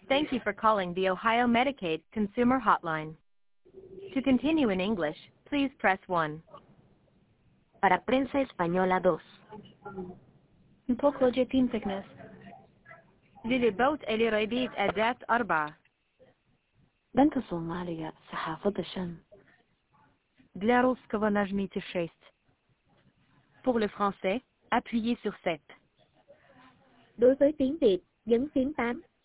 Thank you for calling the Ohio Medicaid Consumer Hotline. To continue in English, please press 1. Para prensa española 2. Hypochondriatin thickness. للبوت إلي أداة 4. بنك الصومالية صحافة الشن. Для русского нажмите 6. Pour le français, appuyez sur 7. Đối với tiếng Việt, nhấn phím 8.